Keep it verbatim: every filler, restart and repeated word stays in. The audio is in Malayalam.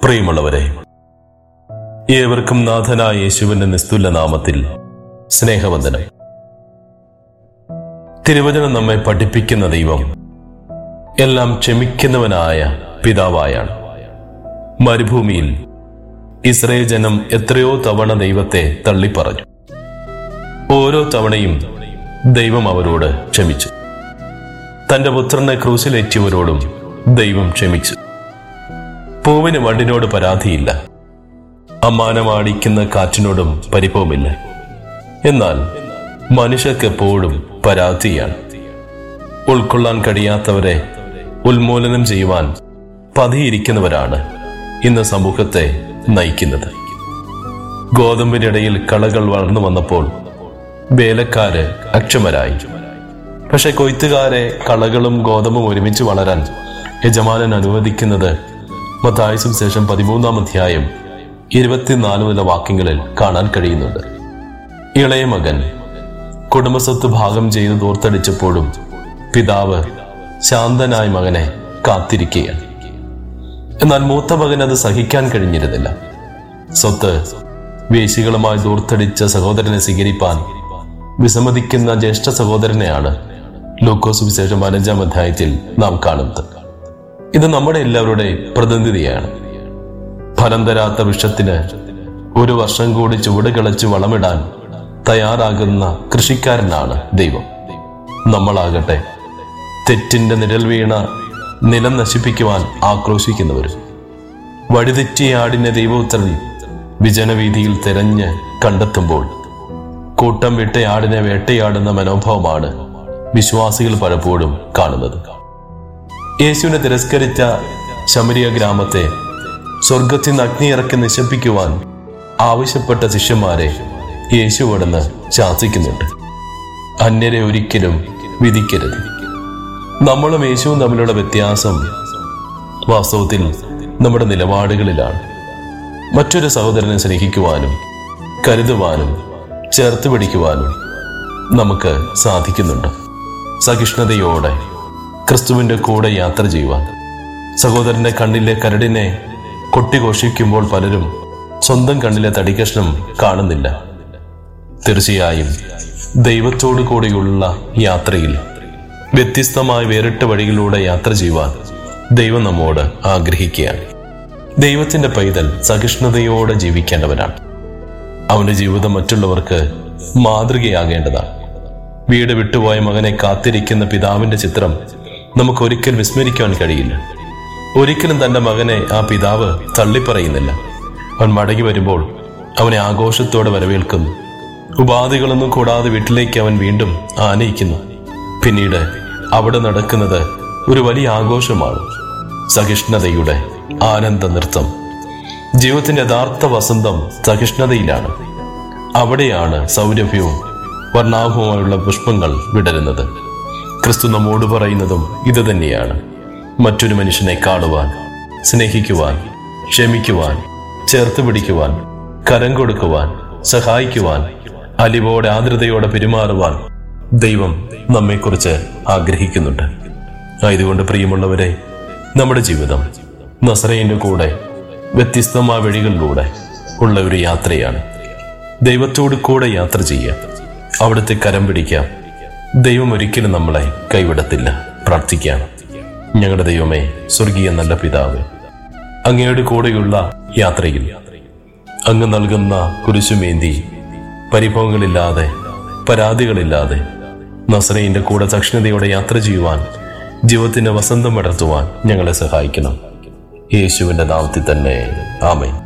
പ്രിയമുള്ളവരെ, ഏവർക്കും നാഥനായ യേശുവിന്റെ നിസ്തുല നാമത്തിൽ സ്നേഹവന്ദനം. തിരുവചനം നമ്മെ പഠിപ്പിക്കുന്ന ദൈവം എല്ലാം ക്ഷമിക്കുന്നവനായ പിതാവായാണ്. മരുഭൂമിയിൽ ഇസ്രായേൽ ജനം എത്രയോ തവണ ദൈവത്തെ തള്ളിപ്പറഞ്ഞു. ഓരോ തവണയും ദൈവം അവരോട് ക്ഷമിച്ചു. തന്റെ പുത്രനെ ക്രൂശിലേറ്റിയവരോടും ദൈവം ക്ഷമിച്ചു. പൂവിന് വണ്ടിനോട് പരാതിയില്ല, അമ്മാനമാടിക്കുന്ന കാറ്റിനോടും പരിഭവമില്ല. എന്നാൽ മനുഷ്യർക്ക് എപ്പോഴും പരാതിയാണ്. ഉൾക്കൊള്ളാൻ കഴിയാത്തവരെ ഉന്മൂലനം ചെയ്യുവാൻ പതിയിരിക്കുന്നവരാണ് ഇന്ന് സമൂഹത്തെ നയിക്കുന്നത്. ഗോതമ്പിനിടയിൽ കളകൾ വളർന്നു വന്നപ്പോൾ വേലക്കാര് അക്ഷമരായി. പക്ഷെ കൊയ്ത്തുകാരെ കളകളും ഗോതമ്പും ഒരുമിച്ച് വളരാൻ യജമാനൻ അനുവദിക്കുന്നത് മത്തായി സുവിശേഷം പതിമൂന്നാം അധ്യായം ഇരുപത്തിനാല് മുതൽ വാക്യങ്ങളിൽ കാണാൻ കഴിയുന്നുണ്ട്. ഇളയ മകൻ കുടുംബസ്വത്ത് ഭാഗം ചെയ്ത് ദൂർത്തടിച്ചപ്പോഴും പിതാവ് ശാന്തനായ മകനെ കാത്തിരിക്കുകയാണ്. എന്നാൽ മൂത്ത മകൻ അത് സഹിക്കാൻ കഴിഞ്ഞിരുന്നില്ല. സ്വത്ത് വേശികളുമായി ദൂർത്തടിച്ച സഹോദരനെ സ്വീകരിപ്പാൻ വിസമ്മതിക്കുന്ന ജ്യേഷ്ഠ സഹോദരനെയാണ് ലൂക്കോസ് സുവിശേഷം പതിനഞ്ചാം അധ്യായത്തിൽ നാം കാണുന്നത്. ഇത് നമ്മുടെ എല്ലാവരുടെ പ്രതിനിധിയാണ്. ഫലം തരാത്ത വൃക്ഷത്തിന് ഒരു വർഷം കൂടി ചുവട് കിളച്ച് വളമിടാൻ തയ്യാറാകുന്ന കൃഷിക്കാരനാണ് ദൈവം. നമ്മളാകട്ടെ തെറ്റിന്റെ നിഴൽ വീണ നിലം നശിപ്പിക്കുവാൻ ആക്രോശിക്കുന്നവരും. വഴിതെറ്റിയ ആടിനെ ദൈവോത്തരൻ വിജനവീതിയിൽ തെരഞ്ഞ് കണ്ടെത്തുമ്പോൾ കൂട്ടം വിട്ട ആടിനെ വേട്ടയാടുന്ന മനോഭാവമാണ് വിശ്വാസികൾ പലപ്പോഴും കാണുന്നത്. യേശുവിനെ തിരസ്കരിച്ച ശമരിയ ഗ്രാമത്തെ സ്വർഗത്തിൽ നിന്ന് അഗ്നി ഇറക്കി നശിപ്പിക്കുവാൻ ആവശ്യപ്പെട്ട ശിഷ്യന്മാരെ യേശു അവിടുന്ന് ശാസിക്കുന്നുണ്ട്. അന്യരെ ഒരിക്കലും വിധിക്കരുത്. നമ്മളും യേശുവും തമ്മിലുള്ള വ്യത്യാസം വാസ്തവത്തിൽ നമ്മുടെ നിലപാടുകളിലാണ്. മറ്റൊരു സഹോദരനെ സ്നേഹിക്കുവാനും കരുതുവാനും ചേർത്ത് പിടിക്കുവാനും നമുക്ക് സാധിക്കുന്നുണ്ട്. സഹിഷ്ണുതയോടെ ക്രിസ്തുവിന്റെ കൂടെ യാത്ര ചെയ്യുവാൻ. സഹോദരന്റെ കണ്ണിലെ കരടിനെ കൊട്ടിഘോഷിക്കുമ്പോൾ പലരും സ്വന്തം കണ്ണിലെ തടികഷ്ണം കാണുന്നില്ല. തീർച്ചയായും ദൈവത്തോടു കൂടിയുള്ള യാത്രയിൽ വ്യത്യസ്തമായ വേറിട്ട വഴികളിലൂടെ യാത്ര ചെയ്യുവാൻ ദൈവം നമ്മോട് ആഗ്രഹിക്കുകയാണ്. ദൈവത്തിന്റെ പൈതൽ സഹിഷ്ണുതയോടെ ജീവിക്കേണ്ടവനാണ്. അവന്റെ ജീവിതം മറ്റുള്ളവർക്ക് മാതൃകയാകേണ്ടതാണ്. വീട് വിട്ടുപോയ മകനെ കാത്തിരിക്കുന്ന പിതാവിന്റെ ചിത്രം നമുക്ക് ഒരിക്കലും വിസ്മരിക്കാൻ കഴിയില്ല. ഒരിക്കലും തന്റെ മകനെ ആ പിതാവ് തള്ളിപ്പറയുന്നില്ല. അവൻ മടങ്ങി വരുമ്പോൾ അവനെ ആഘോഷത്തോടെ വരവേൽക്കുന്നു. ഉപാധികളൊന്നും കൂടാതെ വീട്ടിലേക്ക് അവൻ വീണ്ടും ആനയിക്കുന്നു. പിന്നീട് അവിടെ നടക്കുന്നത് ഒരു വലിയ ആഘോഷമാണ്. സഹിഷ്ണുതയുടെ ആനന്ദ നൃത്തം. ജീവിതത്തിന്റെ യഥാർത്ഥ വസന്തം സഹിഷ്ണുതയിലാണ്. അവിടെയാണ് സൗരഭ്യവും വർണ്ണാഭവുമായുള്ള പുഷ്പങ്ങൾ വിടരുന്നത്. ക്രിസ്തു നമ്മോട് പറയുന്നതും ഇത് തന്നെയാണ്. മറ്റൊരു മനുഷ്യനെ കാണുവാൻ, സ്നേഹിക്കുവാൻ, ക്ഷമിക്കുവാൻ, ചേർത്ത് പിടിക്കുവാൻ, കരം കൊടുക്കുവാൻ, സഹായിക്കുവാൻ, അലിവോടെ ആർദ്രതയോടെ പെരുമാറുവാൻ ദൈവം നമ്മെക്കുറിച്ച് ആഗ്രഹിക്കുന്നുണ്ട്. ആയതുകൊണ്ട് പ്രിയമുള്ളവരെ, നമ്മുടെ ജീവിതം നസറേയന്റെ കൂടെ വ്യത്യസ്തമായ വഴികളിലൂടെ ഉള്ള ഒരു യാത്രയാണ്. ദൈവത്തോട് കൂടെ യാത്ര ചെയ്യാം, അവിടുത്തെ കരം പിടിക്കാം. ദൈവം ഒരിക്കലും നമ്മളെ കൈവിടത്തില്ല. പ്രാർത്ഥിക്കാം. ഞങ്ങളുടെ ദൈവമേ, സ്വർഗീയ നല്ല പിതാവ്, അങ്ങയുടെ കൂടെയുള്ള യാത്രയിൽ അങ്ങ് നൽകുന്ന കുരിശുമേന്തി പരിഭവങ്ങളില്ലാതെ പരാതികളില്ലാതെ നസറേയന്റെ കൂടെ സഹിഷ്ണുതയോടെ യാത്ര ചെയ്യുവാൻ, ജീവിതത്തിന്റെ വസന്തം പടർത്തുവാൻ ഞങ്ങളെ സഹായിക്കണം. യേശുവിന്റെ നാമത്തിൽ തന്നെ ആമേൻ.